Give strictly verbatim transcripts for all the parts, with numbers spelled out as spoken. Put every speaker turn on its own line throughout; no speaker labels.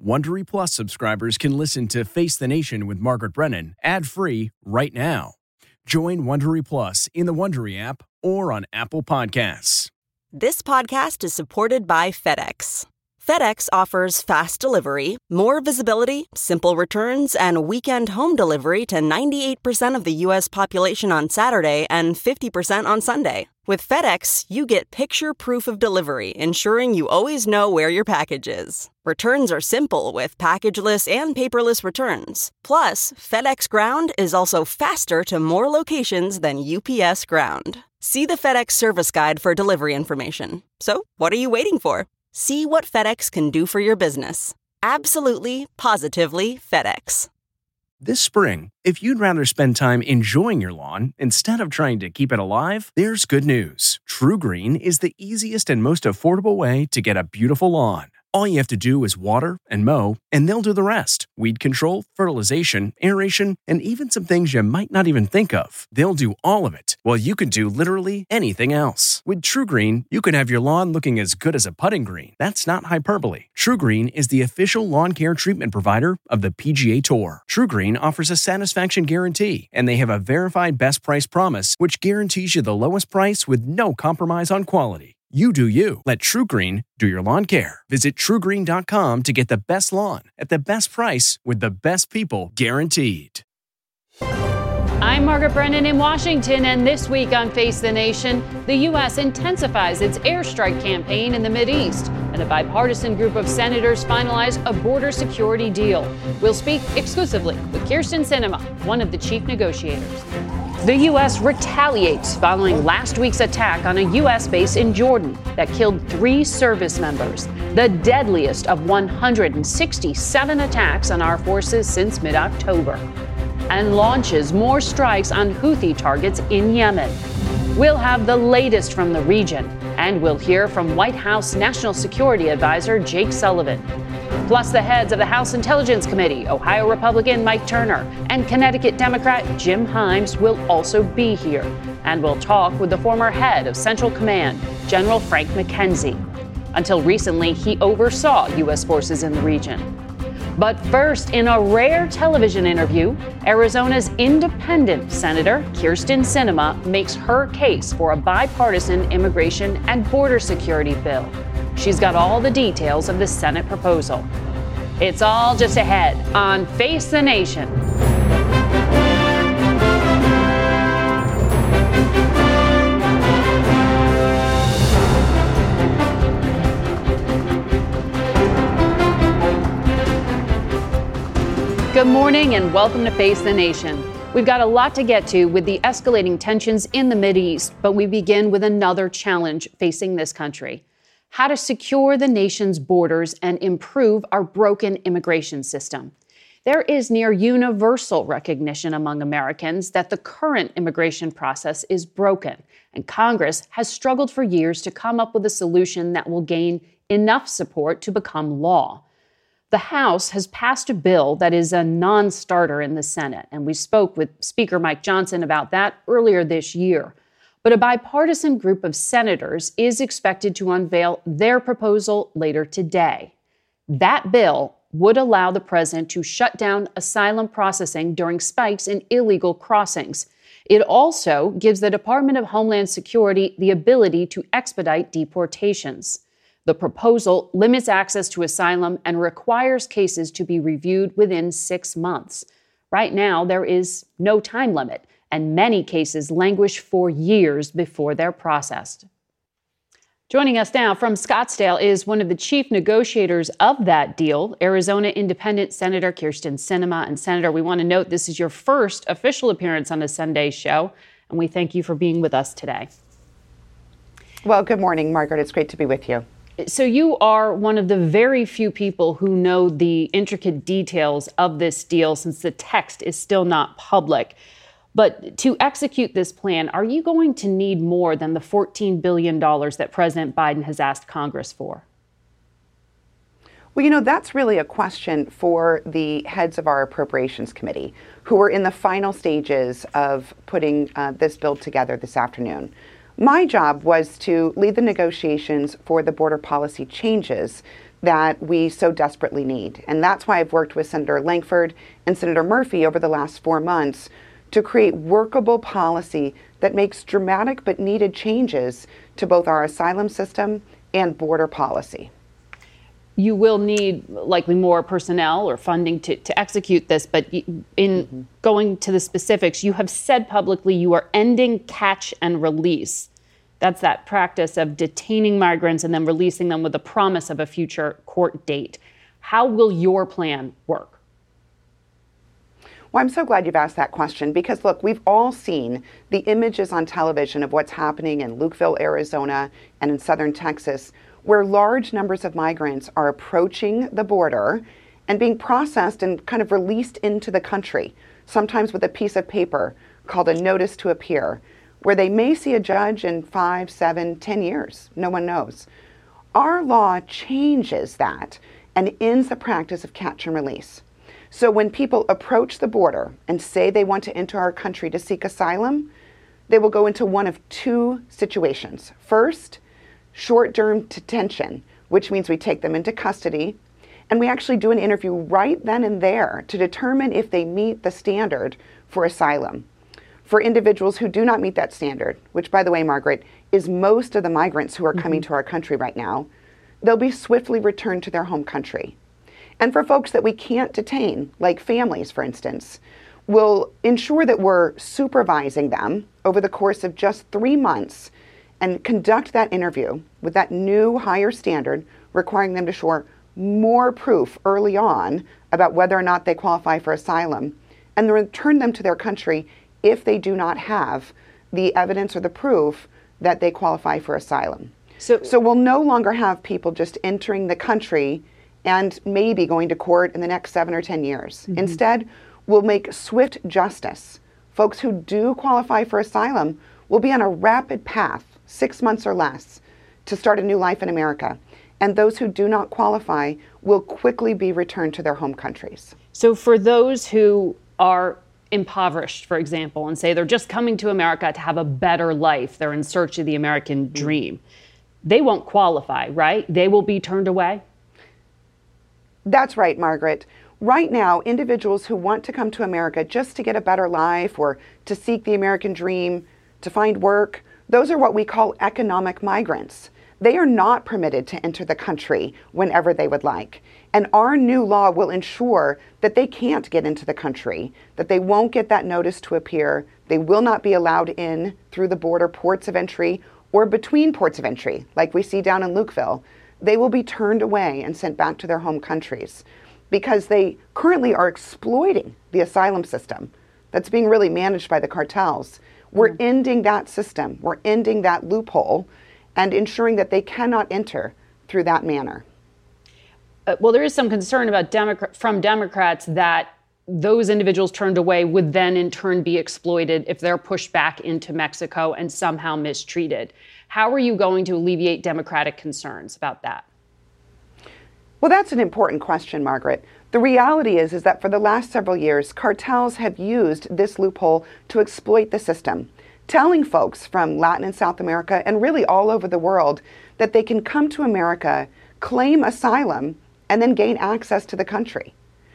Wondery Plus subscribers can listen to Face the Nation with Margaret Brennan ad-free right now. Join Wondery Plus in the Wondery app or on Apple Podcasts.
This podcast is supported by FedEx. FedEx offers fast delivery, more visibility, simple returns, and weekend home delivery to ninety-eight percent of the U S population on Saturday and fifty percent on Sunday. With FedEx, you get picture proof of delivery, ensuring you always know where your package is. Returns are simple with packageless and paperless returns. Plus, FedEx Ground is also faster to more locations than U P S Ground. See the FedEx service guide for delivery information. So, what are you waiting for? See what FedEx can do for your business. Absolutely, positively FedEx.
This spring, if you'd rather spend time enjoying your lawn instead of trying to keep it alive, there's good news. TruGreen is the easiest and most affordable way to get a beautiful lawn. All you have to do is water and mow, and they'll do the rest. Weed control, fertilization, aeration, and even some things you might not even think of. They'll do all of it, while you can do literally anything else. With TruGreen, you can have your lawn looking as good as a putting green. That's not hyperbole. TruGreen is the official lawn care treatment provider of the P G A Tour. TruGreen offers a satisfaction guarantee, and they have a verified best price promise, which guarantees you the lowest price with no compromise on quality. You do you. Let TruGreen do your lawn care. Visit True Green dot com to get the best lawn at the best price with the best people guaranteed.
I'm Margaret Brennan in Washington, and this week on Face the Nation, the U S intensifies its airstrike campaign in the Mideast, and a bipartisan group of senators finalize a border security deal. We'll speak exclusively with Kyrsten Sinema, one of the chief negotiators. The U S retaliates following last week's attack on a U S base in Jordan that killed three service members, the deadliest of one hundred sixty-seven attacks on our forces since mid-October, and launches more strikes on Houthi targets in Yemen. We'll have the latest from the region, and we'll hear from White House National Security Advisor Jake Sullivan. Plus, the heads of the House Intelligence Committee, Ohio Republican Mike Turner and Connecticut Democrat Jim Himes, will also be here. And we'll talk with the former head of Central Command, General Frank McKenzie. Until recently, he oversaw U S forces in the region. But first, in a rare television interview, Arizona's independent Senator Kyrsten Sinema makes her case for a bipartisan immigration and border security bill. She's got all the details of the Senate proposal. It's all just ahead on Face the Nation. Good morning and welcome to Face the Nation. We've got a lot to get to with the escalating tensions in the Mideast, but we begin with another challenge facing this country: how to secure the nation's borders and improve our broken immigration system. There is near universal recognition among Americans that the current immigration process is broken, and Congress has struggled for years to come up with a solution that will gain enough support to become law. The House has passed a bill that is a non-starter in the Senate, and we spoke with Speaker Mike Johnson about that earlier this year. But a bipartisan group of senators is expected to unveil their proposal later today. That bill would allow the president to shut down asylum processing during spikes in illegal crossings. It also gives the Department of Homeland Security the ability to expedite deportations. The proposal limits access to asylum and requires cases to be reviewed within six months. Right now, there is no time limit, and many cases languish for years before they're processed. Joining us now from Scottsdale is one of the chief negotiators of that deal, Arizona Independent Senator Kyrsten Sinema. And Senator, we want to note this is your first official appearance on the Sunday show, and we thank you for being with us today.
Well, good morning, Margaret. It's great to be with you.
So you are one of the very few people who know the intricate details of this deal, since the text is still not public. But to execute this plan, are you going to need more than the fourteen billion dollars that President Biden has asked Congress for?
Well, you know, that's really a question for the heads of our Appropriations Committee, who are in the final stages of putting uh, this bill together this afternoon. My job was to lead the negotiations for the border policy changes that we so desperately need. And that's why I've worked with Senator Lankford and Senator Murphy over the last four months to create workable policy that makes dramatic but needed changes to both our asylum system and border policy.
You will need likely more personnel or funding to, to execute this, but in mm-hmm. going to the specifics, you have said publicly you are ending catch and release. That's that practice of detaining migrants and then releasing them with the promise of a future court date. How will your plan work?
Well, I'm so glad you've asked that question because, look, we've all seen the images on television of what's happening in Lukeville, Arizona, and in southern Texas, where large numbers of migrants are approaching the border and being processed and kind of released into the country, sometimes with a piece of paper called a notice to appear, where they may see a judge in five, seven, ten years. No one knows. Our law changes that and ends the practice of catch and release. So when people approach the border and say they want to enter our country to seek asylum, they will go into one of two situations. First, short-term detention, which means we take them into custody, and we actually do an interview right then and there to determine if they meet the standard for asylum. For individuals who do not meet that standard, which, by the way, Margaret, is most of the migrants who are mm-hmm. coming to our country right now, they'll be swiftly returned to their home country. And for folks that we can't detain, like families, for instance, we'll ensure that we're supervising them over the course of just three months and conduct that interview with that new higher standard, requiring them to show more proof early on about whether or not they qualify for asylum, and then return them to their country if they do not have the evidence or the proof that they qualify for asylum. So, so we'll no longer have people just entering the country and maybe going to court in the next seven or ten years. Mm-hmm. Instead, we'll make swift justice. Folks who do qualify for asylum will be on a rapid path, six months or less, to start a new life in America. And those who do not qualify will quickly be returned to their home countries.
So for those who are impoverished, for example, and say they're just coming to America to have a better life, they're in search of the American dream, they won't qualify, right? They will be turned away?
That's right, Margaret. Right now, individuals who want to come to America just to get a better life or to seek the American dream, to find work, those are what we call economic migrants. They are not permitted to enter the country whenever they would like. And our new law will ensure that they can't get into the country, that they won't get that notice to appear, they will not be allowed in through the border ports of entry or between ports of entry, like we see down in Lukeville. They will be turned away and sent back to their home countries because they currently are exploiting the asylum system that's being really managed by the cartels. We're mm. ending that system. We're ending that loophole and ensuring that they cannot enter through that manner.
Uh, well, there is some concern about Democrat, from Democrats that those individuals turned away would then in turn be exploited if they're pushed back into Mexico and somehow mistreated. How are you going to alleviate Democratic concerns about that?
Well, that's an important question, Margaret. The reality is, is that for the last several years, cartels have used this loophole to exploit the system, telling folks from Latin and South America and really all over the world that they can come to America, claim asylum, and then gain access to the country.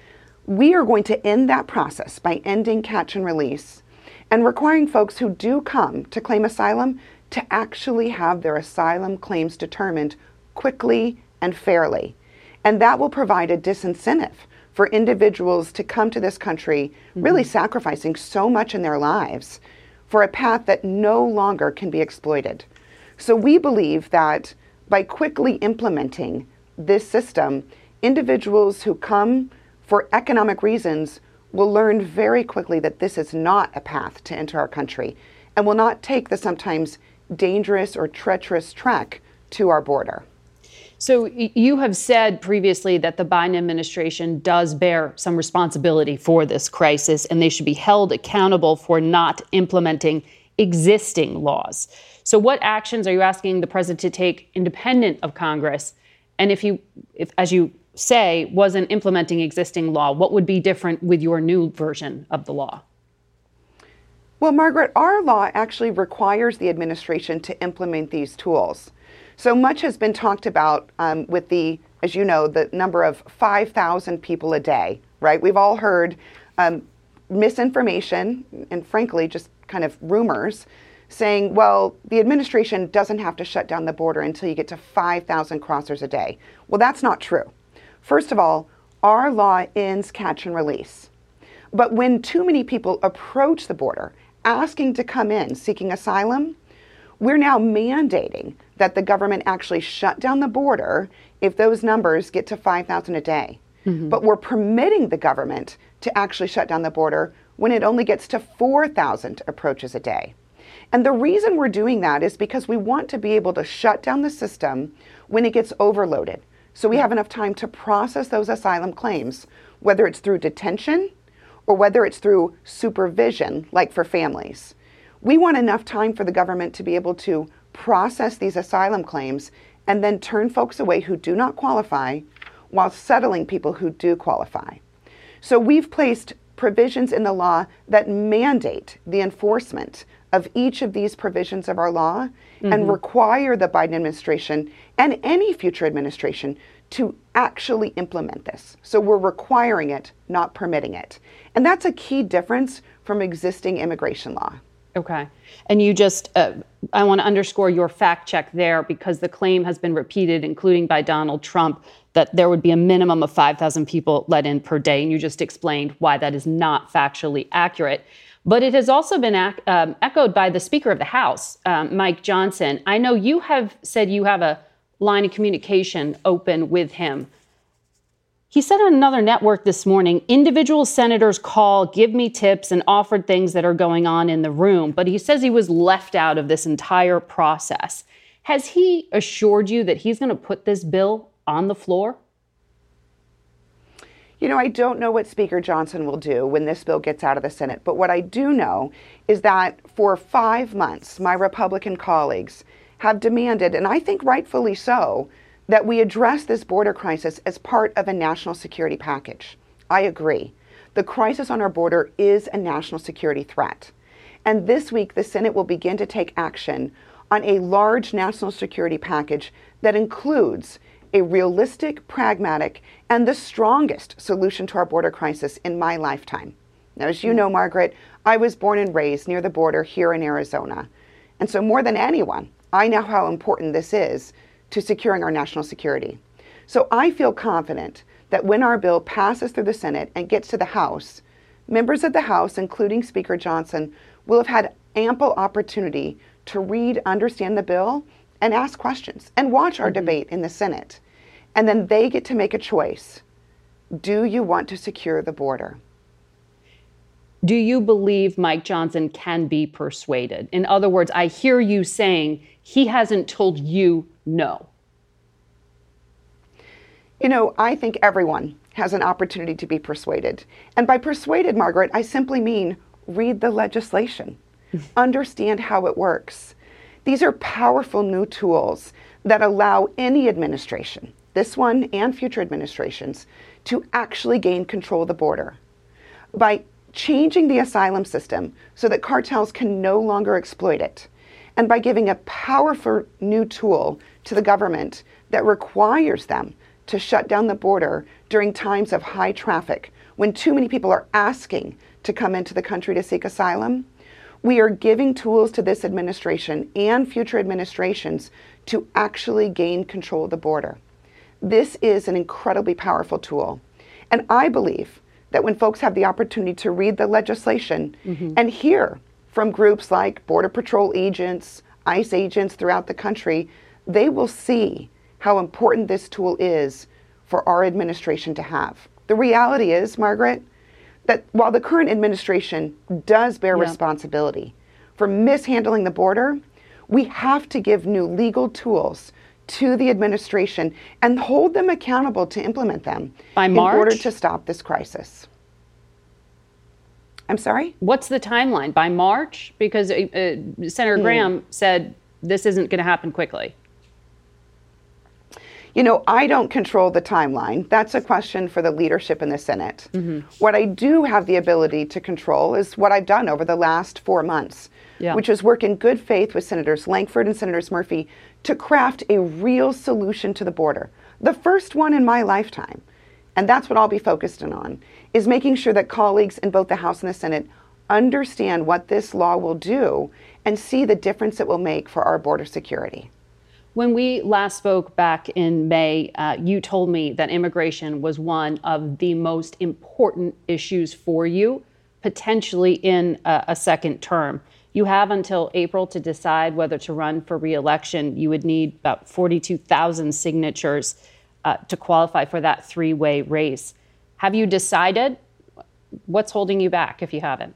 We are going to end that process by ending catch and release and requiring folks who do come to claim asylum to actually have their asylum claims determined quickly and fairly. And that will provide a disincentive for individuals to come to this country, mm-hmm. really sacrificing so much in their lives for a path that no longer can be exploited. So we believe that by quickly implementing this system, individuals who come for economic reasons will learn very quickly that this is not a path to enter our country and will not take the sometimes dangerous or treacherous trek to our border.
So you have said previously that the Biden administration does bear some responsibility for this crisis, and they should be held accountable for not implementing existing laws. So what actions are you asking the president to take independent of Congress? And if he, if, as you say, wasn't implementing existing law, what would be different with your new version of the law?
Well, Margaret, our law actually requires the administration to implement these tools. So much has been talked about um, with the as you know, the number of five thousand people a day, right? We've all heard um, misinformation and frankly, just kind of rumors saying, well, the administration doesn't have to shut down the border until you get to five thousand crossers a day. Well, that's not true. First of all, our law ends catch and release. But when too many people approach the border asking to come in, seeking asylum, we're now mandating that the government actually shut down the border if those numbers get to five thousand a day. Mm-hmm. But we're permitting the government to actually shut down the border when it only gets to four thousand approaches a day. And the reason we're doing that is because we want to be able to shut down the system when it gets overloaded. So we have enough time to process those asylum claims, whether it's through detention or whether it's through supervision, like for families. We want enough time for the government to be able to process these asylum claims and then turn folks away who do not qualify while settling people who do qualify. So we've placed provisions in the law that mandate the enforcement of each of these provisions of our law mm-hmm. and require the Biden administration and any future administration to actually implement this. So we're requiring it, not permitting it. And that's a key difference from existing immigration law.
Okay. And you just, uh, I want to underscore your fact check there because the claim has been repeated, including by Donald Trump, that there would be a minimum of five thousand people let in per day. And you just explained why that is not factually accurate. But it has also been ac- um, echoed by the Speaker of the House, um, Mike Johnson. I know you have said you have a line of communication open with him. He said on another network this morning, individual senators call, give me tips, and offered things that are going on in the room. But he says he was left out of this entire process. Has he assured you that he's going to put this bill on the floor?
You know, I don't know what Speaker Johnson will do when this bill gets out of the Senate. But what I do know is that for five months, my Republican colleagues have demanded, and I think rightfully so, that we address this border crisis as part of a national security package. I agree. The crisis on our border is a national security threat. And this week, the Senate will begin to take action on a large national security package that includes a realistic, pragmatic, and the strongest solution to our border crisis in my lifetime. Now, as you know, Margaret, I was born and raised near the border here in Arizona. And so more than anyone, I know how important this is to securing our national security. So I feel confident that when our bill passes through the Senate and gets to the House, members of the House, including Speaker Johnson, will have had ample opportunity to read, understand the bill, and ask questions and watch our mm-hmm. debate in the Senate. And then they get to make a choice. Do you want to secure the border?
Do you believe Mike Johnson can be persuaded? In other words, I hear you saying he hasn't told you no.
You know, I think everyone has an opportunity to be persuaded. And by persuaded, Margaret, I simply mean read the legislation, understand how it works. These are powerful new tools that allow any administration, this one and future administrations, to actually gain control of the border. By changing the asylum system so that cartels can no longer exploit it, and by giving a powerful new tool to the government that requires them to shut down the border during times of high traffic, when too many people are asking to come into the country to seek asylum, we are giving tools to this administration and future administrations to actually gain control of the border. This is an incredibly powerful tool. And I believe that when folks have the opportunity to read the legislation mm-hmm. and hear from groups like Border Patrol agents, ICE agents throughout the country, they will see how important this tool is for our administration to have. The reality is, Margaret, that while the current administration does bear yeah. responsibility for mishandling the border, we have to give new legal tools to the administration and hold them accountable to implement them
by
in
March?
order to stop this crisis. I'm sorry?
What's the timeline? By March? Because uh, uh, Senator hmm. Graham said this isn't going to happen quickly.
You know, I don't control the timeline. That's a question for the leadership in the Senate. Mm-hmm. What I do have the ability to control is what I've done over the last four months, yeah. which is work in good faith with Senators Lankford and Senators Murphy to craft a real solution to the border. the first one in my lifetime. And that's what I'll be focused on, is making sure that colleagues in both the House and the Senate understand what this law will do and see the difference it will make for our border security.
When we last spoke back in May, uh, you told me that immigration was one of the most important issues for you, potentially in a, a second term. You have until April to decide whether to run for re-election. You would need about forty-two thousand signatures uh, to qualify for that three-way race. Have you decided? What's holding you back if you haven't?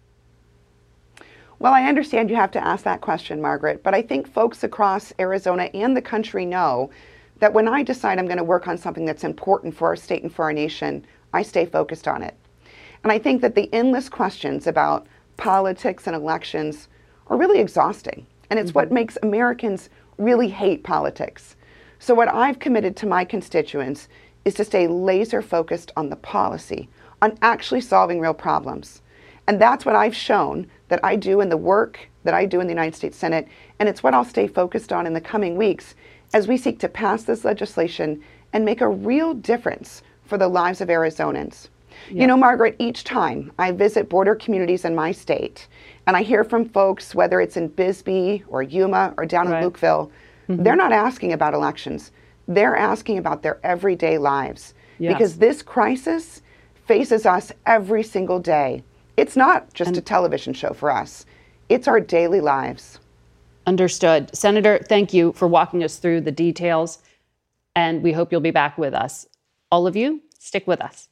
Well, I understand you have to ask that question, Margaret, but I think folks across Arizona and the country know that when I decide I'm going to work on something that's important for our state and for our nation, I stay focused on it. And I think that the endless questions about politics and elections are really exhausting. And it's mm-hmm. what makes Americans really hate politics. So what I've committed to my constituents is to stay laser focused on the policy, on actually solving real problems. And that's what I've shown that I do in the work that I do in the United States Senate. And it's what I'll stay focused on in the coming weeks as we seek to pass this legislation and make a real difference for the lives of Arizonans. Yeah. You know, Margaret, each time I visit border communities in my state and I hear from folks, whether it's in Bisbee or Yuma or down right. in Lukeville, mm-hmm. they're not asking about elections. They're asking about their everyday lives. Yes. Because this crisis faces us every single day. It's not just and, a television show for us. It's our daily lives.
Understood. Senator, thank you for walking us through the details, and we hope you'll be back with us. All of you, stick with us.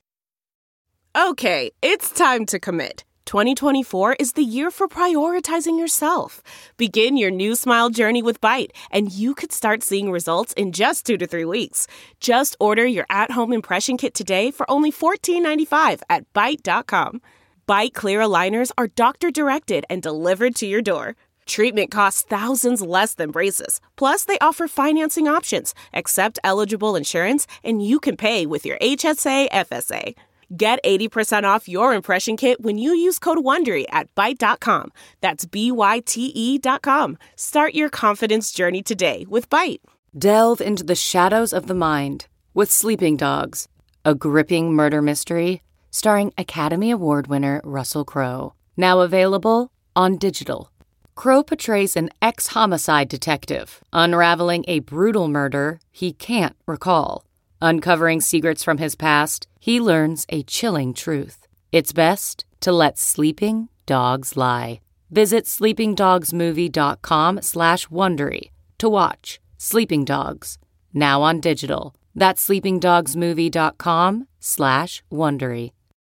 Okay, it's time to commit. twenty twenty-four is the year for prioritizing yourself. Begin your new smile journey with Byte, and you could start seeing results in just two to three weeks. Just order your at-home impression kit today for only fourteen ninety-five at byte dot com. Byte Clear aligners are doctor-directed and delivered to your door. Treatment costs thousands less than braces. Plus, they offer financing options, accept eligible insurance, and you can pay with your H S A F S A. Get eighty percent off your impression kit when you use code WONDERY at byte dot com. That's B Y T E dot com. Start your confidence journey today with Byte.
Delve into the shadows of the mind with Sleeping Dogs, a gripping murder mystery starring Academy Award winner Russell Crowe. Now available on digital. Crowe portrays an ex-homicide detective unraveling a brutal murder he can't recall. Uncovering secrets from his past, he learns a chilling truth. It's best to let sleeping dogs lie. Visit sleeping dogs movie dot com slash Wondery to watch Sleeping Dogs, now on digital. That's sleeping dogs movie dot com slash Wondery.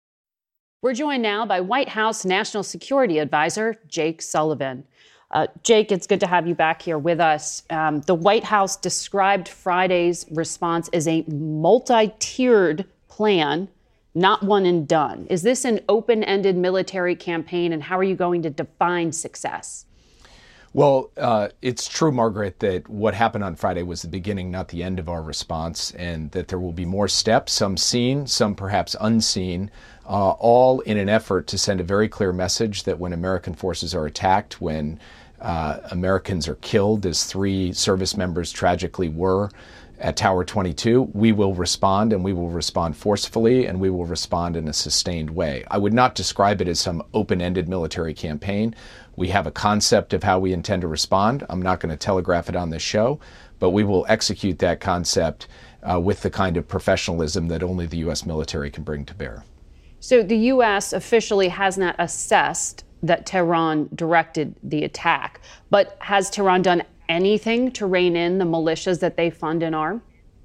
We're joined now by White House National Security Advisor Jake Sullivan. Uh, Jake, it's good to have you back here with us. Um, the White House described Friday's response as a multi-tiered plan, not one and done. Is this an open-ended military campaign, and how are you going to define success?
Well, uh, it's true, Margaret, that what happened on Friday was the beginning, not the end of our response, and that there will be more steps, some seen, some perhaps unseen, uh, all in an effort to send a very clear message that when American forces are attacked, when uh, Americans are killed, as three service members tragically were at Tower twenty-two, we will respond, and we will respond forcefully, and we will respond in a sustained way. I would not describe it as some open-ended military campaign. We have a concept of how we intend to respond. I'm not going to telegraph it on this show, but we will execute that concept uh, with the kind of professionalism that only the U S military can bring to bear.
So the U S officially has not assessed that Tehran directed the attack, but has Tehran done anything to rein in the militias that they fund and arm?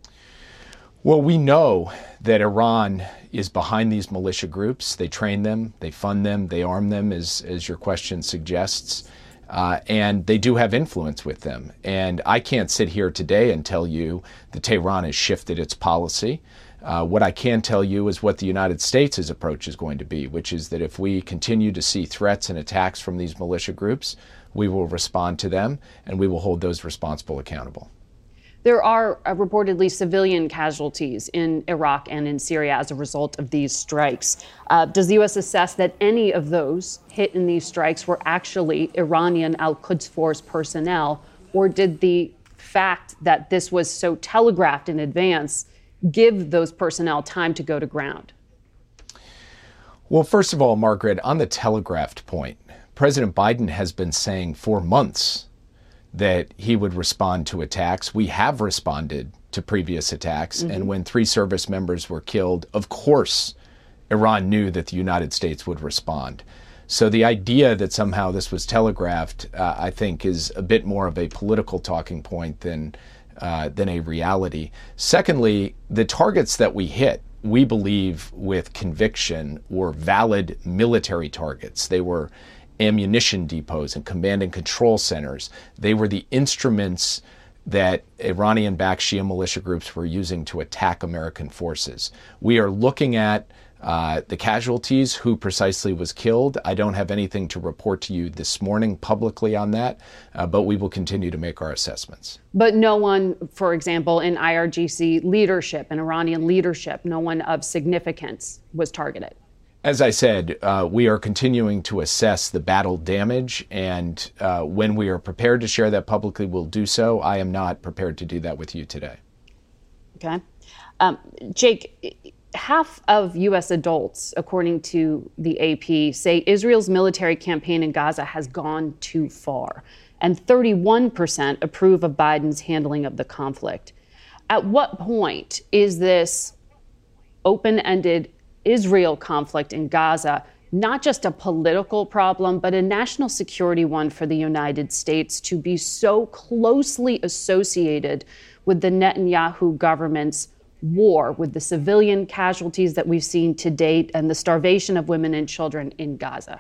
Well, we know that Iran is behind these militia groups. They train them, they fund them, they arm them, as, as your question suggests, uh, and they do have influence with them. And I can't sit here today and tell you that Tehran has shifted its policy. Uh, what I can tell you is what the United States' approach is going to be, which is that if we continue to see threats and attacks from these militia groups, we will respond to them, and we will hold those responsible accountable.
There are uh, reportedly civilian casualties in Iraq and in Syria as a result of these strikes. Uh, does the U S assess that any of those hit in these strikes were actually Iranian Al-Quds Force personnel, or did the fact that this was so telegraphed in advance give those personnel time to go to ground?
Well, first of all, Margaret, on the telegraphed point, President Biden has been saying for months that he would respond to attacks. We have responded to previous attacks. Mm-hmm. And when three service members were killed, of course, Iran knew that the United States would respond. So the idea that somehow this was telegraphed, uh, I think, is a bit more of a political talking point than uh, than a reality. Secondly, the targets that we hit, we believe with conviction, were valid military targets. They were ammunition depots and command and control centers. They were the instruments that Iranian-backed Shia militia groups were using to attack American forces. We are looking at uh, the casualties, who precisely was killed. I don't have anything to report to you this morning publicly on that, uh, but we will continue to make our assessments.
But no one, for example, in I R G C leadership, in Iranian leadership, no one of significance was targeted.
As I said, uh, we are continuing to assess the battle damage, and uh, when we are prepared to share that publicly, we'll do so. I am not prepared to do that with you today.
Okay. Um, Jake, half of U S adults, according to the A P, say Israel's military campaign in Gaza has gone too far, and thirty-one percent approve of Biden's handling of the conflict. At what point is this open-ended Israel conflict in Gaza not just a political problem, but a national security one for the United States to be so closely associated with the Netanyahu government's war, with the civilian casualties that we've seen to date and the starvation of women and children in Gaza?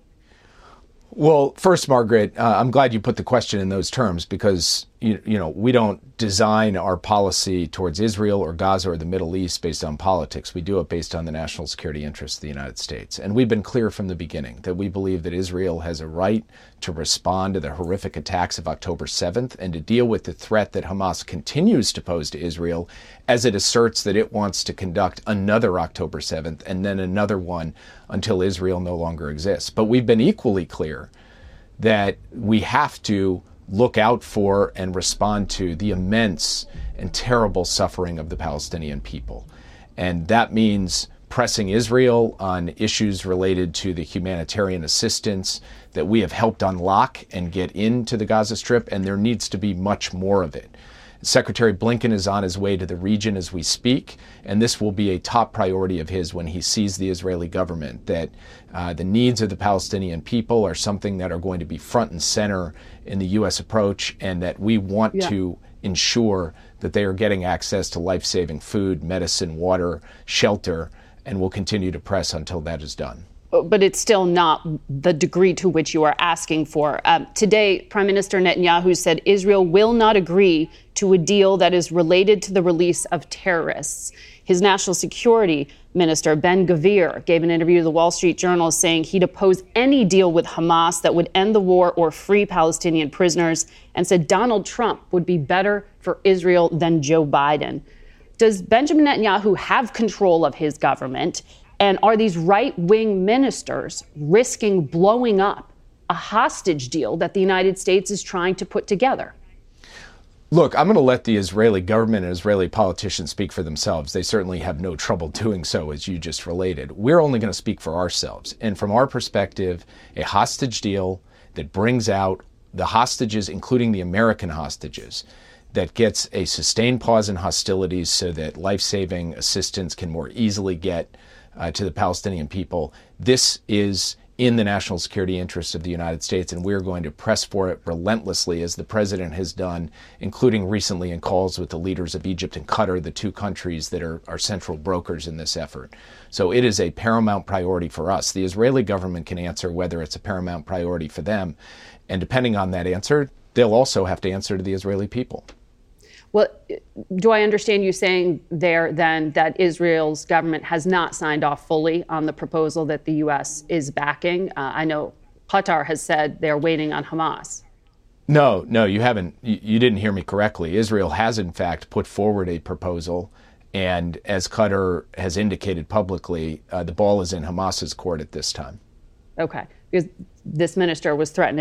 Well, first, Margaret, uh, I'm glad you put the question in those terms because, you, you know, we don't design our policy towards Israel or Gaza or the Middle East based on politics. We do it based on the national security interests of the United States. And we've been clear from the beginning that we believe that Israel has a right to respond to the horrific attacks of October seventh and to deal with the threat that Hamas continues to pose to Israel as it asserts that it wants to conduct another October seventh and then another one until Israel no longer exists. But we've been equally clear that we have to look out for and respond to the immense and terrible suffering of the Palestinian people. And that means pressing Israel on issues related to the humanitarian assistance that we have helped unlock and get into the Gaza Strip, and there needs to be much more of it. Secretary Blinken is on his way to the region as we speak, and this will be a top priority of his when he sees the Israeli government, that uh, the needs of the Palestinian people are something that are going to be front and center in the U S approach, and that we want yeah. to ensure that they are getting access to life-saving food, medicine, water, shelter, and will continue to press until that is done.
But it's still not the degree to which you are asking for. Um, today, Prime Minister Netanyahu said Israel will not agree to a deal that is related to the release of terrorists. His national security minister, Ben Gvir, gave an interview to the Wall Street Journal saying he'd oppose any deal with Hamas that would end the war or free Palestinian prisoners, and said Donald Trump would be better for Israel than Joe Biden. Does Benjamin Netanyahu have control of his government? And are these right-wing ministers risking blowing up a hostage deal that the United States is trying to put together?
Look, I'm going to let the Israeli government and Israeli politicians speak for themselves. They certainly have no trouble doing so, as you just related. We're only going to speak for ourselves. And from our perspective, a hostage deal that brings out the hostages, including the American hostages, that gets a sustained pause in hostilities so that life-saving assistance can more easily get Uh, to the Palestinian people. This is in the national security interests of the United States, and we're going to press for it relentlessly, as the president has done, including recently in calls with the leaders of Egypt and Qatar, the two countries that are, are central brokers in this effort. So it is a paramount priority for us. The Israeli government can answer whether it's a paramount priority for them, and depending on that answer, they'll also have to answer to the Israeli people.
Well, do I understand you saying there then that Israel's government has not signed off fully on the proposal that the U S is backing? Uh, I know Qatar has said they're waiting on Hamas.
No, no, you haven't. You, you didn't hear me correctly. Israel has, in fact, put forward a proposal. And as Qatar has indicated publicly, uh, the ball is in Hamas's court at this time.
Okay, because this minister was threatening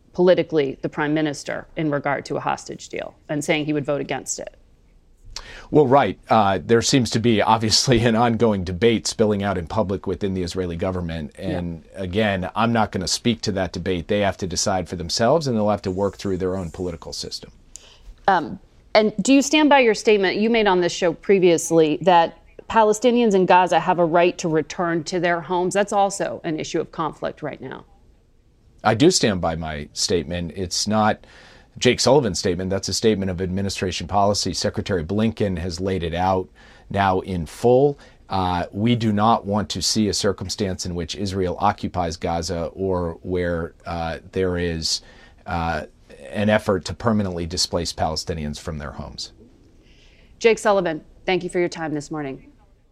politically the prime minister in regard to a hostage deal and saying he would vote against it.
Well, right. Uh, there seems to be obviously an ongoing debate spilling out in public within the Israeli government. And yeah. again, I'm not going to speak to that debate. They have to decide for themselves, and they'll have to work through their own political system. Um, and do you stand by your statement you made on this show previously that Palestinians in Gaza have a right to return to their homes? That's also an issue of conflict right now. I do stand by my statement. It's not Jake Sullivan's statement. That's a statement of administration policy. Secretary Blinken has laid it out now in full. Uh, we do not want to see a circumstance in which Israel occupies Gaza or where uh, there is uh, an effort to permanently displace Palestinians from their homes. Jake Sullivan, thank you for your time this morning.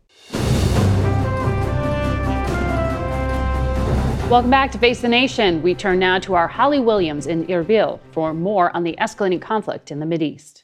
Welcome back to Face the Nation. We turn now to our Holly Williams in Erbil for more on the escalating conflict in the Mideast.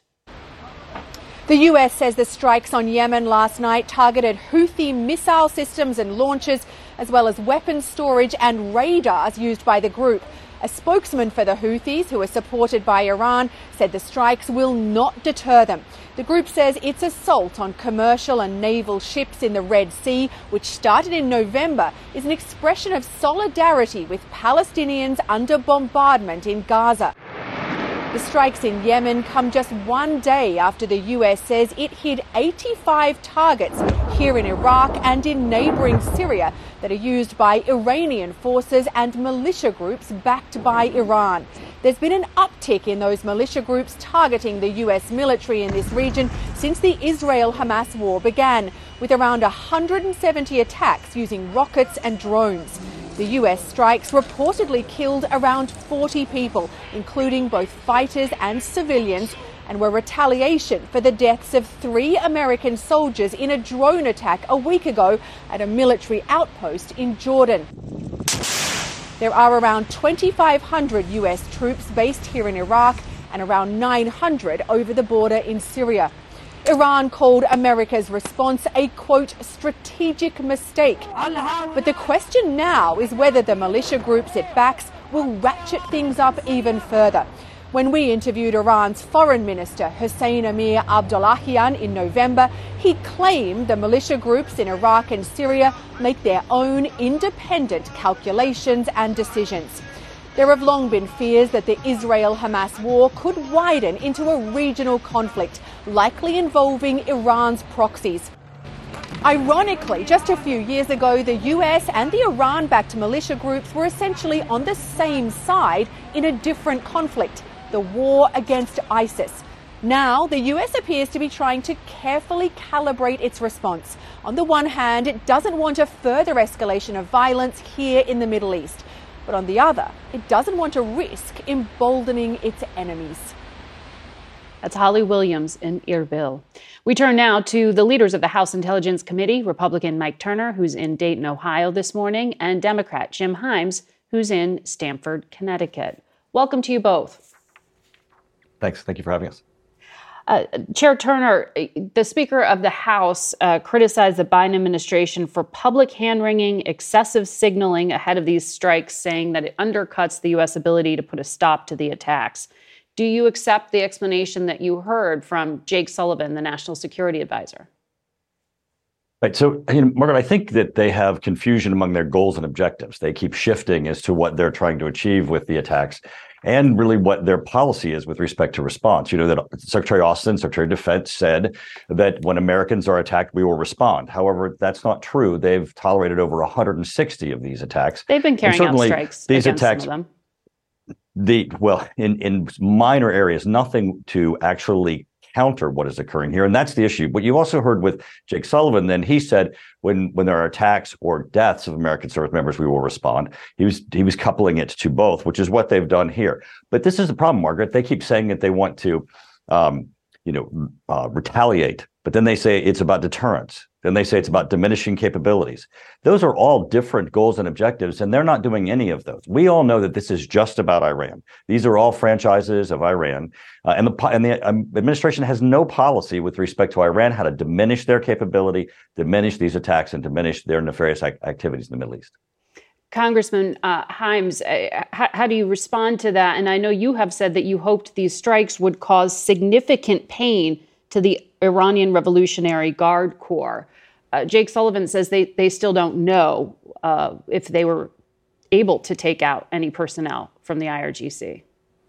The U S says the strikes on Yemen last night targeted Houthi missile systems and launchers, as well as weapons storage and radars used by the group. A spokesman for the Houthis, who are supported by Iran, said the strikes will not deter them. The group says its assault on commercial and naval ships in the Red Sea, which started in November, is an expression of solidarity with Palestinians under bombardment in Gaza. The strikes in Yemen come just one day after the U S says it hit eighty-five targets here in Iraq and in neighbouring Syria that are used by Iranian forces and militia groups backed by Iran. There's been an uptick in those militia groups targeting the U S military in this region since the Israel-Hamas war began, with around one hundred seventy attacks using rockets and drones. The U S strikes reportedly killed around forty people, including both fighters and civilians, and were retaliation for the deaths of three American soldiers in a drone attack a week ago at a military outpost in Jordan. There are around twenty-five hundred U S troops based here in Iraq and around nine hundred over the border in Syria. Iran called America's response a, quote, strategic mistake. But the question now is whether the militia groups it backs will ratchet things up even further. When we interviewed Iran's foreign minister, Hossein Amir Abdollahian, in November, he claimed the militia groups in Iraq and Syria make their own independent calculations and decisions. There have long been fears that the Israel-Hamas war could widen into a regional conflict, likely involving Iran's proxies. Ironically, just a few years ago, the U S and the Iran-backed militia groups were essentially on the same side in a different conflict, the war against ISIS. Now, the U S appears to be trying to carefully calibrate its response. On the one hand, it doesn't want a further escalation of violence here in the Middle East. But on the other, it doesn't want to risk emboldening its enemies.
That's Holly Williams in Erbil. We turn now to the leaders of the House Intelligence Committee, Republican Mike Turner, who's in Dayton, Ohio this morning, and Democrat Jim Himes, who's in Stamford, Connecticut. Welcome to you both.
Thanks. Thank you for having us.
Uh, Chair Turner, the Speaker of the House uh, criticized the Biden administration for public hand-wringing, excessive signaling ahead of these strikes, saying that it undercuts the U S ability to put a stop to the attacks. Do you accept the explanation that you heard from Jake Sullivan, the National Security Advisor?
Right. So, you know, Margaret, I think that they have confusion among their goals and objectives. They keep shifting as to what they're trying to achieve with the attacks, and really what their policy is with respect to response. You know, that Secretary Austin, Secretary of Defense, said that when Americans are attacked, we will respond. However, that's not true. They've tolerated over one hundred sixty of these attacks.
They've been carrying out strikes
these
against
attacks,
some of them.
The, well, in, in minor areas, nothing to actually counter what is occurring here. And that's the issue. But you also heard with Jake Sullivan, then he said when when there are attacks or deaths of American service members, we will respond. He was he was coupling it to both, which is what they've done here. But this is the problem, Margaret. They keep saying that they want to, um, you know, uh, retaliate, but then they say it's about deterrence. Then they say it's about diminishing capabilities. Those are all different goals and objectives, and they're not doing any of those. We all know that this is just about Iran. These are all franchises of Iran, uh, and the and the um, administration has no policy with respect to Iran, how to diminish their capability, diminish these attacks, and diminish their nefarious ac- activities in the Middle East.
Congressman uh, Hyams, uh, how, how do you respond to that? And I know you have said that you hoped these strikes would cause significant pain to the Iranian Revolutionary Guard Corps. Uh, Jake Sullivan says they, they still don't know uh, if they were able to take out any personnel from the I R G C.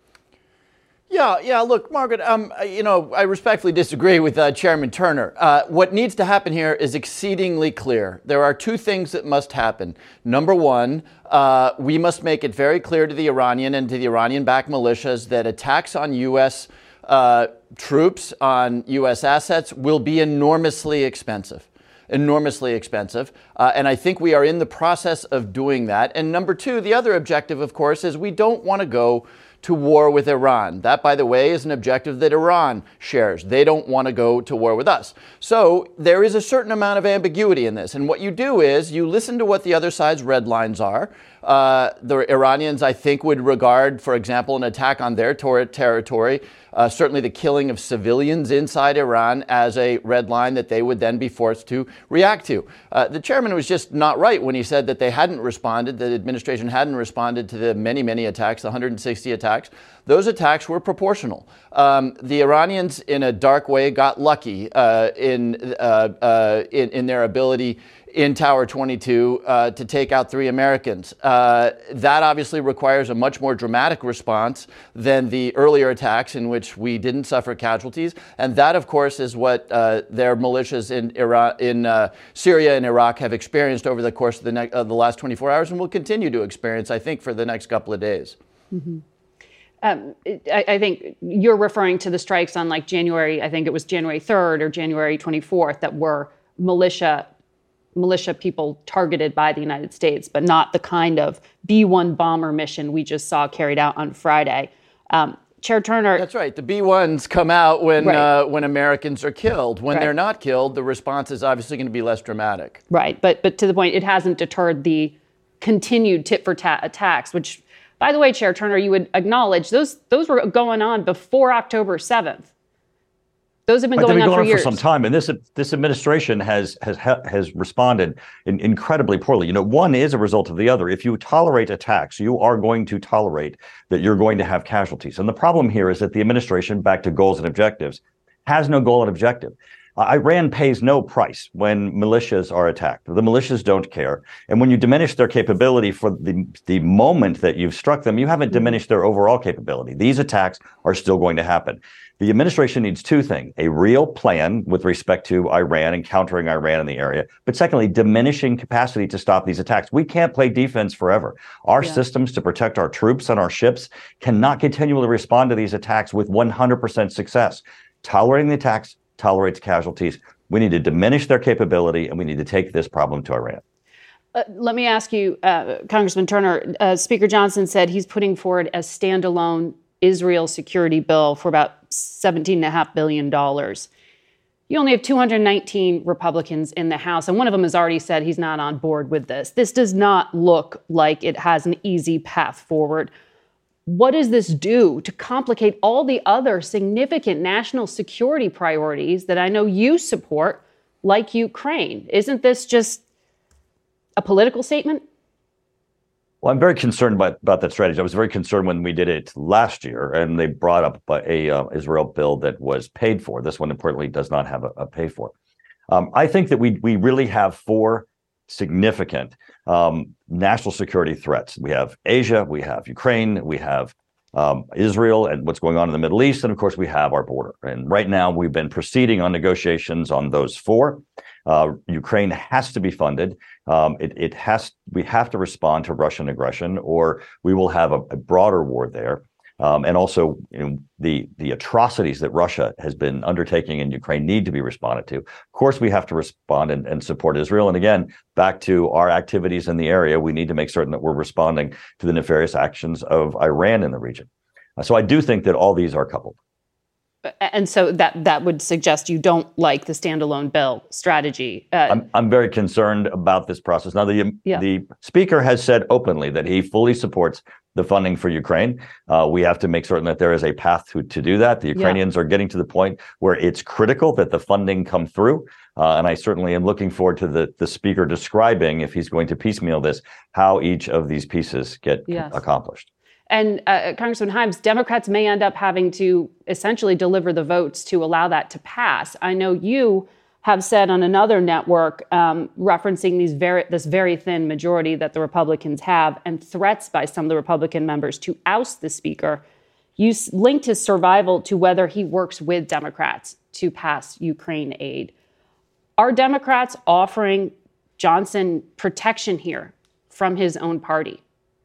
Yeah, yeah. Look, Margaret, um, you know, I respectfully disagree with uh, Chairman Turner. Uh, what needs to happen here is exceedingly clear. There are two things that must happen. Number one, uh, we must make it very clear to the Iranian and to the Iranian-backed militias that attacks on U S uh, troops, on U S assets, will be enormously expensive. enormously expensive. Uh, and I think we are in the process of doing that. And number two, the other objective, of course, is we don't want to go to war with Iran. That, by the way, is an objective that Iran shares. They don't want to go to war with us. So there is a certain amount of ambiguity in this. And what you do is you listen to what the other side's red lines are. Uh, the Iranians, I think, would regard, for example, an attack on their ter- territory, uh, certainly the killing of civilians inside Iran, as a red line that they would then be forced to react to. Uh, the chairman was just not right when he said that they hadn't responded, the administration hadn't responded to the many, many attacks, the one hundred sixty attacks. Those attacks were proportional. Um, the Iranians, in a dark way, got lucky uh, in, uh, uh, in in their ability in Tower twenty-two uh, to take out three Americans. Uh, that obviously requires a much more dramatic response than the earlier attacks in which we didn't suffer casualties. And that, of course, is what uh, their militias in Iraq, in uh, Syria and Iraq have experienced over the course of the, ne- uh, the last twenty-four hours, and will continue to experience, I think, for the next couple of days.
Mm-hmm. Um, I, I think you're referring to the strikes on like January, I think it was January third or January twenty-fourth, that were militia militia people targeted by the United States, but not the kind of B one bomber mission we just saw carried out on Friday. Um, Chair Turner.
That's right. The B ones come out when
right.
uh, when Americans are killed. When
right.
they're not killed, the response is obviously going to be less dramatic.
Right. But but to the point, it hasn't deterred the continued tit-for-tat attacks, which, by the way, Chair Turner, you would acknowledge those those were going on before October seventh. Those have been
right,
going,
been
on,
going
for
on
years.
for some time, and this this administration has has has responded in, incredibly poorly. You know, one is a result of the other. If you tolerate attacks, you are going to tolerate that you're going to have casualties. And the problem here is that the administration, back to goals and objectives, has no goal and objective. Uh, Iran pays no price when militias are attacked. The militias don't care. And when you diminish their capability for the, the moment that you've struck them, you haven't diminished their overall capability. These attacks are still going to happen. The administration needs two things: a real plan with respect to Iran and countering Iran in the area, but secondly, diminishing capacity to stop these attacks. We can't play defense forever. Our yeah. systems to protect our troops and our ships cannot continually respond to these attacks with one hundred percent success. Tolerating the attacks tolerates casualties. We need to diminish their capability, and we need to take this problem to Iran.
Uh, let me ask you, uh, Congressman Turner, uh, Speaker Johnson said he's putting forward a standalone Israel security bill for about seventeen point five billion dollars. You only have two hundred nineteen Republicans in the House, and one of them has already said he's not on board with this. This does not look like it has an easy path forward. What does this do to complicate all the other significant national security priorities that I know you support, like Ukraine? Isn't this just a political statement?
Well, I'm very concerned about, about that strategy. I was very concerned when we did it last year, and they brought up a uh, Israel bill that was paid for. This one, importantly, does not have a, a pay for. Um, I think that we we really have four significant um, national security threats. We have Asia, we have Ukraine, we have um, Israel and what's going on in the Middle East, and of course, we have our border. And right now, we've been proceeding on negotiations on those four. Uh, Ukraine has to be funded. Um, it, it has. We have to respond to Russian aggression, or we will have a, a broader war there. Um, and also, you know, the the atrocities that Russia has been undertaking in Ukraine need to be responded to. Of course, we have to respond and, and support Israel. And again, back to our activities in the area, we need to make certain that we're responding to the nefarious actions of Iran in the region. Uh, so I do think that all these are coupled.
And so that that would suggest you don't like the standalone bill strategy. Uh,
I'm I'm very concerned about this process. Now, the
yeah.
the speaker has said openly that he fully supports the funding for Ukraine. Uh, we have to make certain that there is a path to, to do that. The Ukrainians yeah. are getting to the point where it's critical that the funding come through. Uh, and I certainly am looking forward to the, the speaker describing, if he's going to piecemeal this, how each of these pieces get
yes.
accomplished.
And uh, Congressman Himes, Democrats may end up having to essentially deliver the votes to allow that to pass. I know you have said on another network, um, referencing these very this very thin majority that the Republicans have and threats by some of the Republican members to oust the speaker, you linked his survival to whether he works with Democrats to pass Ukraine aid. Are Democrats offering Johnson protection here from his own party?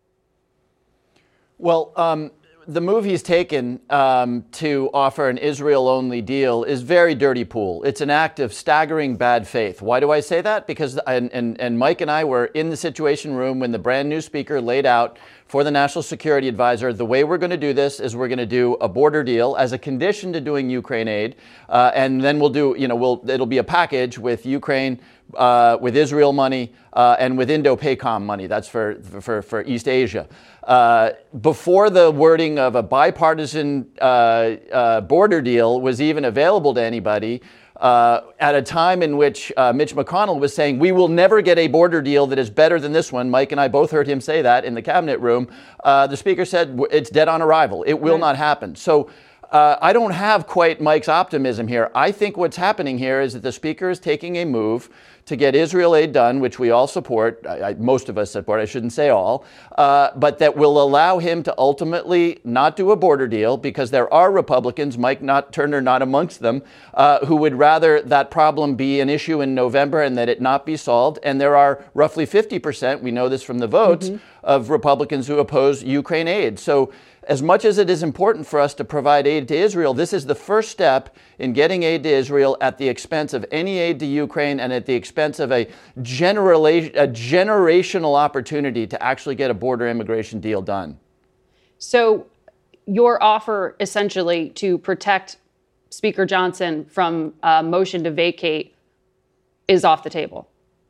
Well, um, the move he's taken um, to offer an Israel-only deal is very dirty pool. It's an act of staggering bad faith. Why do I say that? Because and, and, and Mike and I were in the Situation Room when the brand new speaker laid out for the National Security Advisor, the way we're going to do this is we're going to do a border deal as a condition to doing Ukraine aid, uh, and then we'll do, you know, we'll it'll be a package with Ukraine, uh, with Israel money, uh, and with Indo-PACOM money. That's for for for East Asia. Uh, before the wording of a bipartisan uh, uh, border deal was even available to anybody, uh, at a time in which uh, Mitch McConnell was saying, we will never get a border deal that is better than this one. Mike and I both heard him say that in the cabinet room. Uh, the speaker said it's dead on arrival. It will right. not happen. So uh, I don't have quite Mike's optimism here. I think what's happening here is that the speaker is taking a move to get Israel aid done, which we all support, I, I, most of us support, I shouldn't say all, uh, but that will allow him to ultimately not do a border deal, because there are Republicans, Mike not, Turner not amongst them, uh, who would rather that problem be an issue in November and that it not be solved. And there are roughly fifty percent, we know this from the votes, mm-hmm. of Republicans who oppose Ukraine aid. So as much as it is important for us to provide aid to Israel, this is the first step in getting aid to Israel at the expense of any aid to Ukraine and at the expense of a, generala- a generational opportunity to actually get a border immigration deal done.
So your offer essentially to protect Speaker Johnson from a motion to vacate is off the table.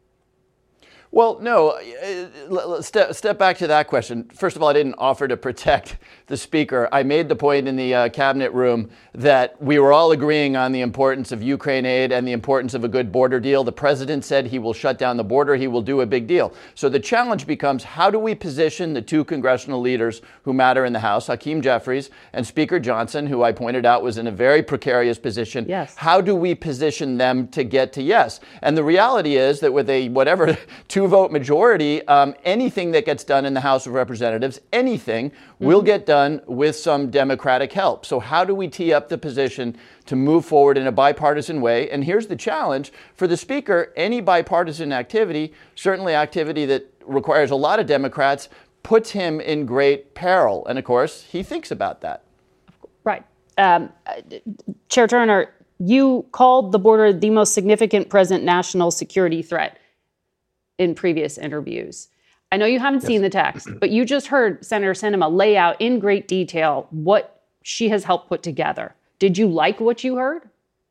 Well, no, step, step back to that question. First of all, I didn't offer to protect the speaker. I made the point in the uh, cabinet room that we were all agreeing on the importance of Ukraine aid and the importance of a good border deal. The president said he will shut down the border. He will do a big deal. So the challenge becomes, how do we position the two congressional leaders who matter in the House, Hakeem Jeffries and Speaker Johnson, who I pointed out was in a very precarious position.
Yes.
How do we position them to get to yes? And the reality is that with a whatever two vote majority, um, anything that gets done in the House of Representatives, anything, mm-hmm. will get done with some Democratic help. So how do we tee up the position to move forward in a bipartisan way? And here's the challenge for the speaker: any bipartisan activity, certainly activity that requires a lot of Democrats, puts him in great peril. And of course, he thinks about that.
Right. Um, Chair Turner, you called the border the most significant present national security threat in previous interviews. I know you haven't yes. seen the text, but you just heard Senator Sinema lay out in great detail what she has helped put together. Did you like what you heard?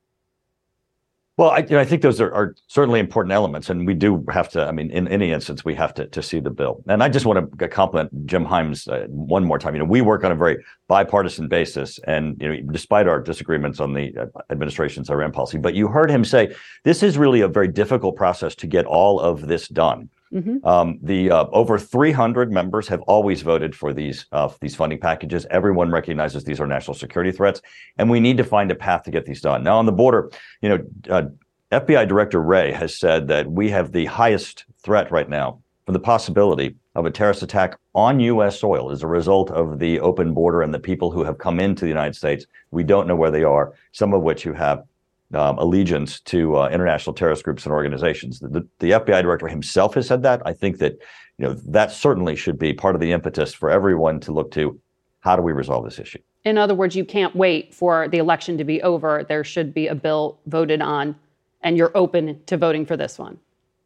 Well, I, you know, I think those are, are certainly important elements, and we do have to, I mean, in any instance, we have to, to see the bill. And I just want to compliment Jim Himes uh, one more time. You know, we work on a very bipartisan basis, and, you know, despite our disagreements on the administration's Iran policy, but you heard him say, this is really a very difficult process to get all of this done. Mm-hmm. Um, the uh, over three hundred members have always voted for these uh, these funding packages. Everyone recognizes these are national security threats, and we need to find a path to get these done. Now, on the border, you know, uh, F B I Director Wray has said that we have the highest threat right now for the possibility of a terrorist attack on U S soil as a result of the open border and the people who have come into the United States. We don't know where they are, some of which who have Um, allegiance to uh, international terrorist groups and organizations. The, the F B I director himself has said that. I think that, you know, that certainly should be part of the impetus for everyone to look to, how do we resolve this issue?
In other words, you can't wait for the election to be over. There should be a bill voted on, and you're open to voting for this one.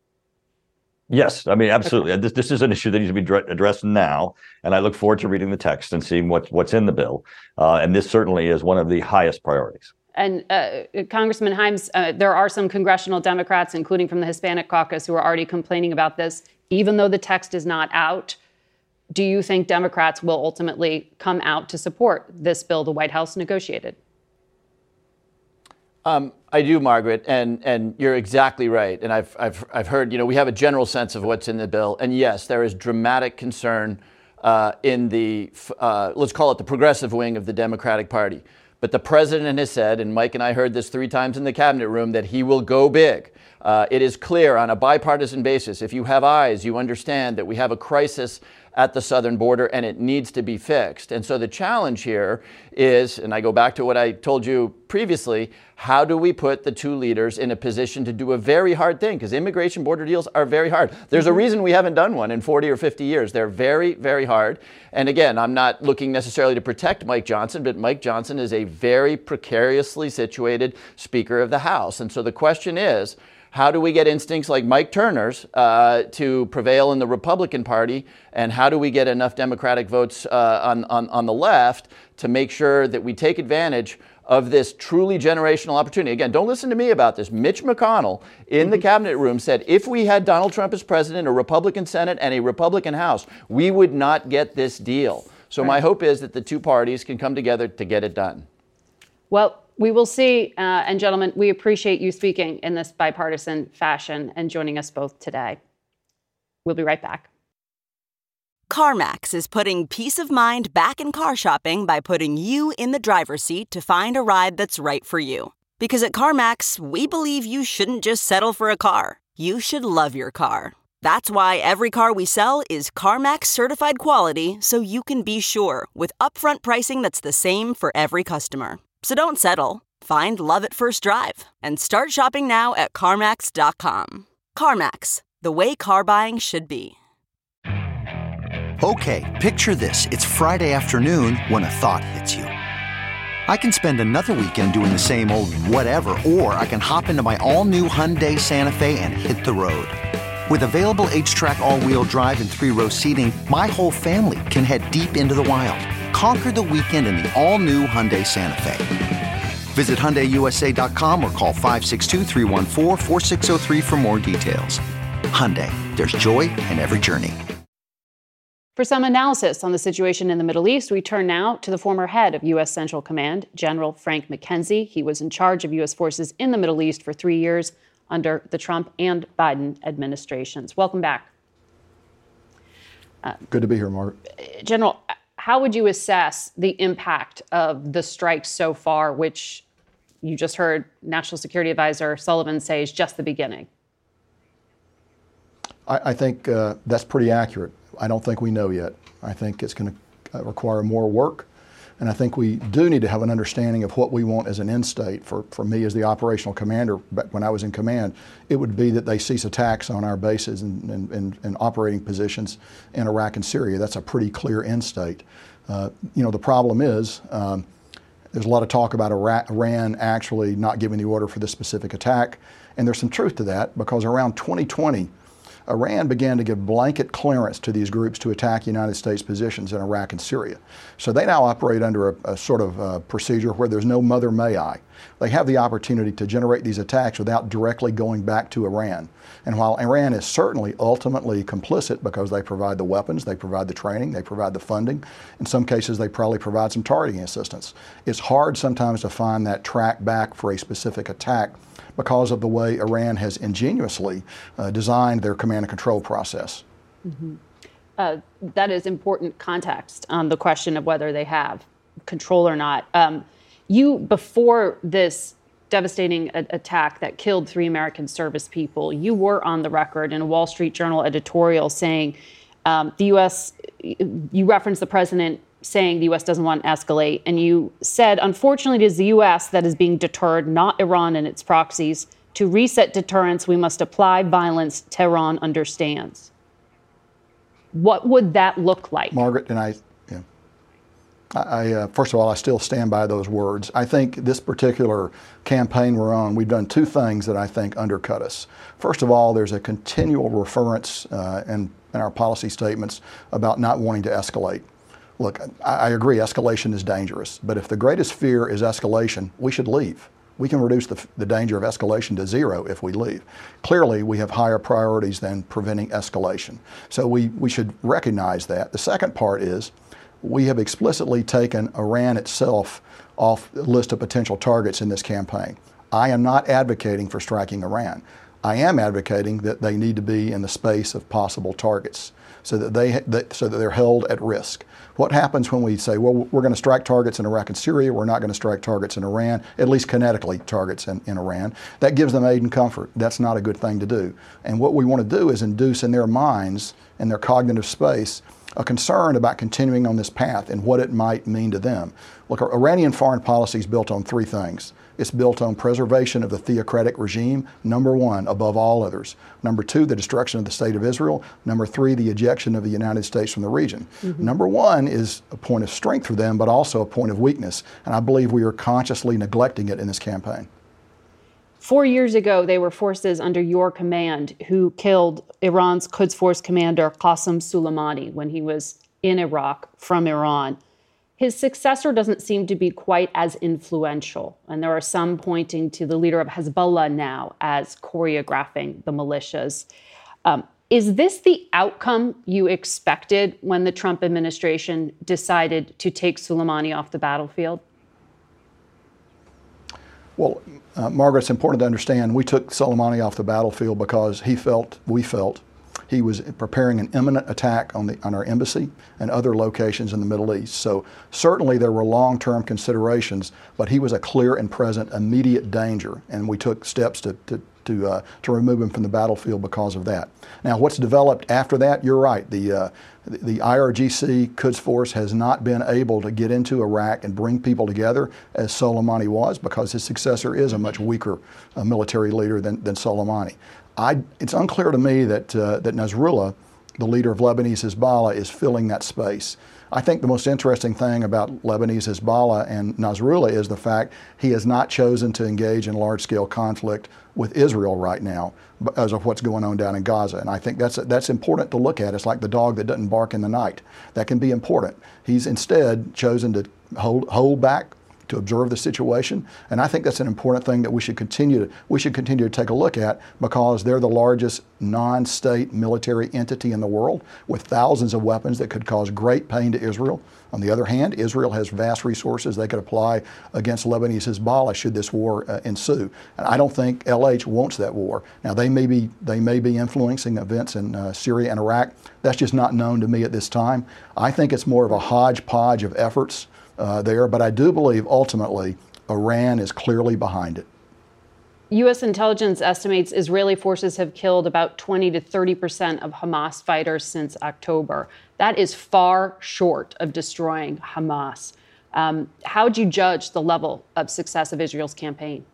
Yes, I mean, absolutely. Okay. This, this is an issue that needs to be dr- addressed now, and I look forward to reading the text and seeing what, what's in the bill. Uh, and this certainly is one of the highest priorities.
And uh, Congressman Himes, uh, there are some congressional Democrats, including from the Hispanic caucus, who are already complaining about this, even though the text is not out. Do you think Democrats will ultimately come out to support this bill the White House negotiated?
Um, I do, Margaret, and and you're exactly right. And I've I've I've heard, you know, we have a general sense of what's in the bill, and yes, there is dramatic concern uh, in the uh, let's call it the progressive wing of the Democratic Party. But the president has said, and Mike and I heard this three times in the cabinet room, that he will go big. Uh, it is clear on a bipartisan basis. If you have eyes, you understand that we have a crisis at the southern border and it needs to be fixed. And so the challenge here is, and I go back to what I told you previously, how do we put the two leaders in a position to do a very hard thing? Because immigration border deals are very hard. There's a reason we haven't done one in forty or fifty years. They're very, very hard. And again, I'm not looking necessarily to protect Mike Johnson, but Mike Johnson is a very precariously situated Speaker of the House. And so the question is, how do we get instincts like Mike Turner's uh, to prevail in the Republican Party? And how do we get enough Democratic votes uh, on, on, on the left to make sure that we take advantage of this truly generational opportunity? Again, don't listen to me about this. Mitch McConnell in the cabinet room said if we had Donald Trump as president, a Republican Senate, and a Republican House, we would not get this deal. So my hope is that the two parties can come together to get it done.
Well, we will see. Uh, and gentlemen, we appreciate you speaking in this bipartisan fashion and joining us both today. We'll be right back.
CarMax is putting peace of mind back in car shopping by putting you in the driver's seat to find a ride that's right for you. Because at CarMax, we believe you shouldn't just settle for a car. You should love your car. That's why every car we sell is CarMax certified quality, so you can be sure with upfront pricing that's the same for every customer. So don't settle. Find love at first drive and start shopping now at CarMax dot com. CarMax, the way car buying should be.
Okay, picture this. It's Friday afternoon when a thought hits you. I can spend another weekend doing the same old whatever, or I can hop into my all-new Hyundai Santa Fe and hit the road. With available H-Track all-wheel drive and three-row seating, my whole family can head deep into the wild. Conquer the weekend in the all-new Hyundai Santa Fe. Visit Hyundai U S A dot com or call five six two, three one four, four six zero three for more details. Hyundai, there's joy in every journey.
For some analysis on the situation in the Middle East, we turn now to the former head of U S Central Command, General Frank McKenzie. He was in charge of U S forces in the Middle East for three years under the Trump and Biden administrations. Welcome back.
Uh, Good to be here, Margaret.
General, how would you assess the impact of the strikes so far, which you just heard National Security Advisor Sullivan say is just the beginning?
I, I think uh, that's pretty accurate. I don't think we know yet. I think it's going to require more work. And I think we do need to have an understanding of what we want as an end state. For, for me as the operational commander, back when I was in command, it would be that they cease attacks on our bases and, and, and, and operating positions in Iraq and Syria. That's a pretty clear end state. Uh, you know, the problem is um, there's a lot of talk about Iran actually not giving the order for this specific attack. And there's some truth to that, because around twenty twenty, Iran began to give blanket clearance to these groups to attack United States positions in Iraq and Syria. So they now operate under a, a sort of uh, procedure where there's no mother may I. They have the opportunity to generate these attacks without directly going back to Iran. And while Iran is certainly ultimately complicit because they provide the weapons, they provide the training, they provide the funding, in some cases they probably provide some targeting assistance, it's hard sometimes to find that track back for a specific attack because of the way Iran has ingeniously uh, designed their command and control process.
Mm-hmm. Uh, that is important context on the question of whether they have control or not. Um, you, before this devastating a- attack that killed three American service people, you were on the record in a Wall Street Journal editorial saying um, the U S, you referenced the president saying the U S doesn't want to escalate. And you said, unfortunately, it is the U S that is being deterred, not Iran and its proxies. To reset deterrence, we must apply violence Tehran understands. What would that look like?
Margaret, and I, yeah. I uh, first of all, I still stand by those words. I think this particular campaign we're on, we've done two things that I think undercut us. First of all, there's a continual reference uh, in, in our policy statements about not wanting to escalate. Look, I agree escalation is dangerous, but if the greatest fear is escalation, we should leave. We can reduce the, the danger of escalation to zero if we leave. Clearly, we have higher priorities than preventing escalation. So we, we should recognize that. The second part is we have explicitly taken Iran itself off the list of potential targets in this campaign. I am not advocating for striking Iran. I am advocating that they need to be in the space of possible targets so that they that, so that they're held at risk. What happens when we say, well, we're going to strike targets in Iraq and Syria, we're not going to strike targets in Iran, at least kinetically targets in, in Iran? That gives them aid and comfort. That's not a good thing to do. And what we want to do is induce in their minds, in their cognitive space, a concern about continuing on this path and what it might mean to them. Look, Iranian foreign policy is built on three things. It's built on preservation of the theocratic regime, number one, above all others. Number two, the destruction of the state of Israel. Number three, the ejection of the United States from the region. Mm-hmm. Number one is a point of strength for them, but also a point of weakness. And I believe we are consciously neglecting it in this campaign.
Four years ago, they were forces under your command who killed Iran's Quds Force commander Qasem Soleimani when he was in Iraq from Iran. His successor doesn't seem to be quite as influential, and there are some pointing to the leader of Hezbollah now as choreographing the militias. Um, is this the outcome you expected when the Trump administration decided to take Soleimani off the battlefield?
Well, uh, Margaret, it's important to understand we took Soleimani off the battlefield because he felt, we felt, he was preparing an imminent attack on the on our embassy and other locations in the Middle East. So certainly there were long-term considerations, but he was a clear and present immediate danger, and we took steps to to to, uh, to remove him from the battlefield because of that. Now, what's developed after that? You're right. The uh, the, the I R G C Quds Force has not been able to get into Iraq and bring people together as Soleimani was, because his successor is a much weaker uh, military leader than than Soleimani. I, it's unclear to me that uh, that Nasrallah, the leader of Lebanese Hezbollah, is filling that space. I think the most interesting thing about Lebanese Hezbollah and Nasrallah is the fact he has not chosen to engage in large-scale conflict with Israel right now because of what's going on down in Gaza. And I think that's that's important to look at. It's like the dog that doesn't bark in the night. That can be important. He's instead chosen to hold hold back, to observe the situation, and I think that's an important thing that we should continue to we should continue to take a look at, because they're the largest non-state military entity in the world with thousands of weapons that could cause great pain to Israel. On the other hand, Israel has vast resources they could apply against Lebanese Hezbollah should this war uh, ensue. And I don't think L H wants that war. Now, they may be they may be influencing events in uh, Syria and Iraq. That's just not known to me at this time. I think it's more of a hodgepodge of efforts Uh, there, but I do believe ultimately Iran is clearly behind it.
U S intelligence estimates Israeli forces have killed about twenty to thirty percent of Hamas fighters since October. That is far short of destroying Hamas. Um, how would you judge the level of success of Israel's campaign?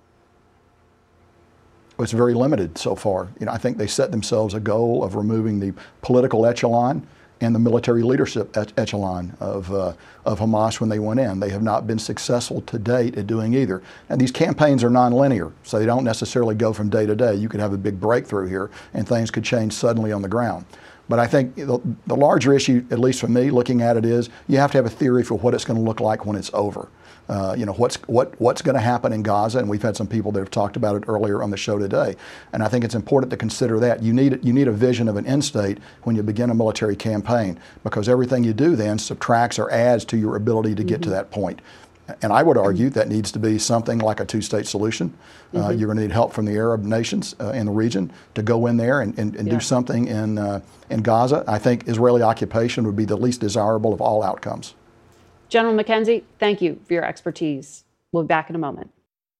Well, it's very limited so far. You know, I think they set themselves a goal of removing the political echelon and the military leadership echelon of uh, of Hamas when they went in. They have not been successful to date at doing either. And these campaigns are nonlinear, so they don't necessarily go from day to day. You could have a big breakthrough here, and things could change suddenly on the ground. But I think the, the larger issue, at least for me, looking at it, is you have to have a theory for what it's going to look like when it's over. Uh, you know, what's what what's going to happen in Gaza, and we've had some people that have talked about it earlier on the show today. And I think it's important to consider that. You need you need a vision of an end state when you begin a military campaign, because everything you do then subtracts or adds to your ability to get mm-hmm. to that point. And I would argue that needs to be something like a two-state solution. Mm-hmm. Uh, you're going to need help from the Arab nations uh, in the region to go in there and, and, and yeah. do something in uh, in Gaza. I think Israeli occupation would be the least desirable of all outcomes.
General McKenzie, thank you for your expertise. We'll be back in a moment.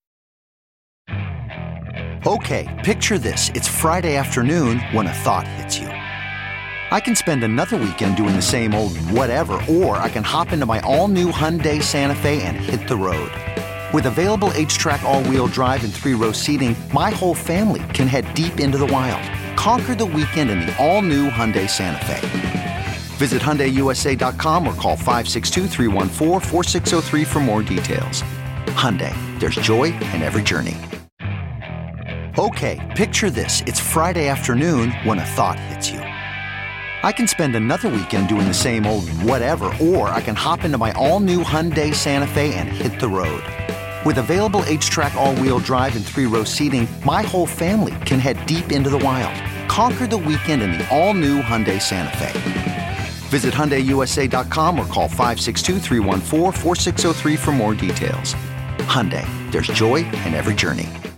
Okay, picture this. It's Friday afternoon when a thought hits you. I can spend another weekend doing the same old whatever, or I can hop into my all-new Hyundai Santa Fe and hit the road. With available H-Track all-wheel drive and three-row seating, my whole family can head deep into the wild. Conquer the weekend in the all-new Hyundai Santa Fe. Visit Hyundai U S A dot com or call five six two, three one four, four six zero three for more details. Hyundai, there's joy in every journey. Okay, picture this. It's Friday afternoon when a thought hits you. I can spend another weekend doing the same old whatever, or I can hop into my all-new Hyundai Santa Fe and hit the road. With available H-Track all-wheel drive and three-row seating, my whole family can head deep into the wild. Conquer the weekend in the all-new Hyundai Santa Fe. Visit Hyundai U S A dot com or call five six two, three one four, four six zero three for more details. Hyundai, there's joy in every journey.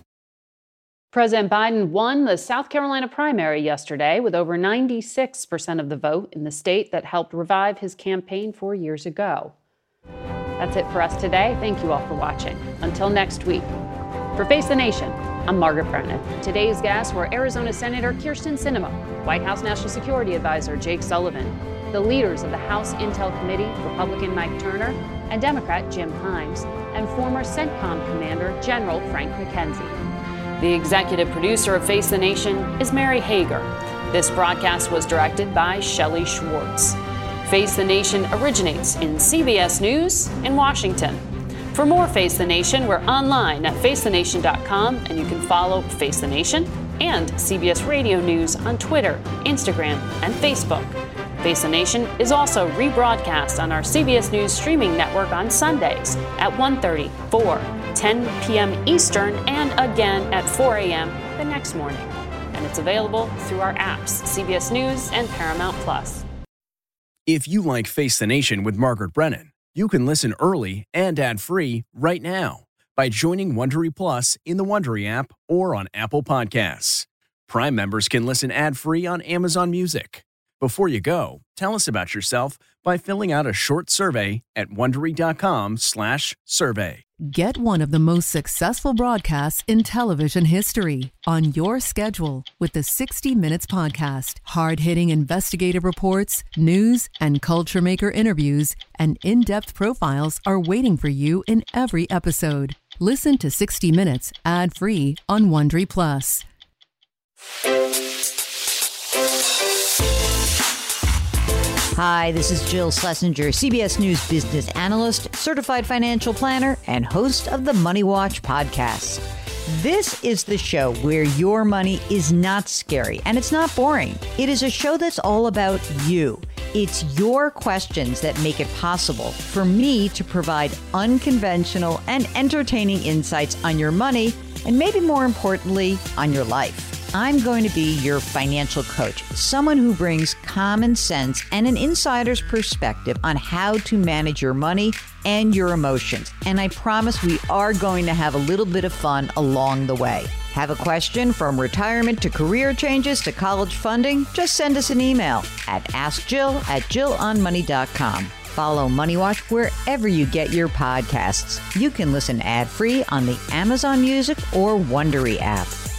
President Biden won the South Carolina primary yesterday with over ninety-six percent of the vote in the state that helped revive his campaign four years ago. That's it for us today. Thank you all for watching. Until next week. For Face the Nation, I'm Margaret Brennan. Today's guests were Arizona Senator Kyrsten Sinema, White House National Security Advisor Jake Sullivan, the leaders of the House Intel Committee, Republican Mike Turner, and Democrat Jim Himes, and former CENTCOM Commander General Frank McKenzie. The executive producer of Face the Nation is Mary Hager. This broadcast was directed by Shelley Schwartz. Face the Nation originates in C B S News in Washington. For more Face the Nation, we're online at face the nation dot com, and you can follow Face the Nation and C B S Radio News on Twitter, Instagram, and Facebook. Face the Nation is also rebroadcast on our C B S News streaming network on Sundays at one thirty, four, ten p.m. Eastern, and again at four a.m. the next morning. And it's available through our apps, C B S News and Paramount Plus.
If you like Face the Nation with Margaret Brennan, you can listen early and ad-free right now by joining Wondery Plus in the Wondery app or on Apple Podcasts. Prime members can listen ad-free on Amazon Music. Before you go, tell us about yourself by filling out a short survey at Wondery.com slash survey.
Get one of the most successful broadcasts in television history on your schedule with the sixty minutes Podcast. Hard-hitting investigative reports, news, and culture maker interviews, and in-depth profiles are waiting for you in every episode. Listen to sixty minutes ad-free on Wondery Plus.
Hi, this is Jill Schlesinger, C B S News business analyst, certified financial planner, and host of the Money Watch podcast. This is the show where your money is not scary and it's not boring. It is a show that's all about you. It's your questions that make it possible for me to provide unconventional and entertaining insights on your money, and maybe more importantly, on your life. I'm going to be your financial coach, someone who brings common sense and an insider's perspective on how to manage your money and your emotions. And I promise we are going to have a little bit of fun along the way. Have a question from retirement to career changes to college funding? Just send us an email at ask jill at jill on money dot com. Follow Money Watch wherever you get your podcasts. You can listen ad-free on the Amazon Music or Wondery app.